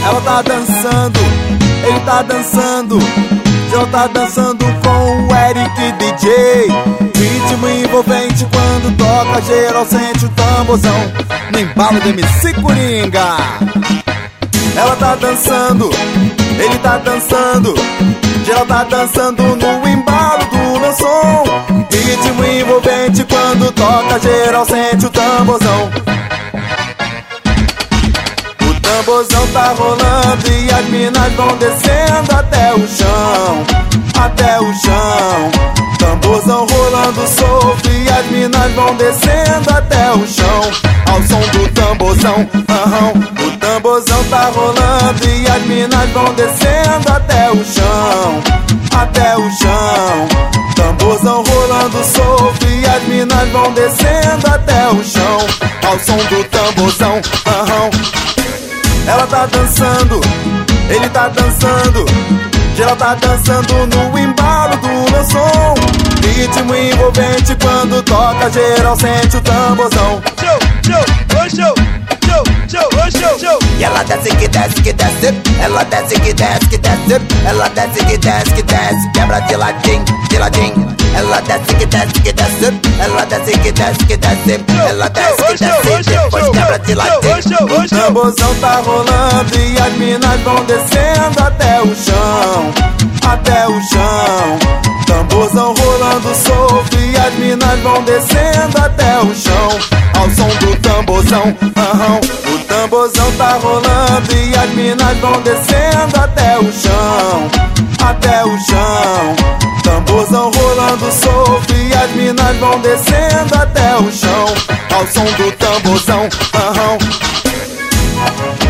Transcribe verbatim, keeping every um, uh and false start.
Ela tá dançando, ele tá dançando, geral tá dançando com o Eric D J. Ritmo envolvente quando toca, geral sente o tamborzão no embalo do M C Coringa. Ela tá dançando, ele tá dançando, geral tá dançando no embalo do meu som. Ritmo envolvente quando toca, geral sente o tamborzão. O tamborzão tá rolando e as minas vão descendo até o chão, até o chão. Tamborzão rolando solto e as minas vão descendo até o chão, ao som do tamborzão. Uhum. O tamborzão tá rolando e as minas vão descendo até o chão, até o chão. Tamborzão rolando solto e as minas vão descendo até o chão, ao som do tamborzão. Uhum. Ela tá dançando, ele tá dançando, geral tá dançando no embalo do meu som. Ritmo envolvente quando toca, geral sente o tamborzão. Show, show, oh show, show, show, oh show, show. E ela desce que desce que desce, ela desce que desce que desce, ela desce que desce que desce, quebra de ladinho, de ladinho. Ela desce que desce que desce, ela desce que desce que desce, ela desce que desce, depois quebra de ladinho. O tamborzão tá rolando e as minas vão descendo até o chão, até o chão. Tamborzão rolando solto e as minas vão descendo até o chão, ao som do tamborzão. Uhum. O tamborzão tá rolando e as minas vão descendo até o chão, até o chão. Tamborzão rolando solto e as minas vão descendo até o chão, ao som do tamborzão. Uhum.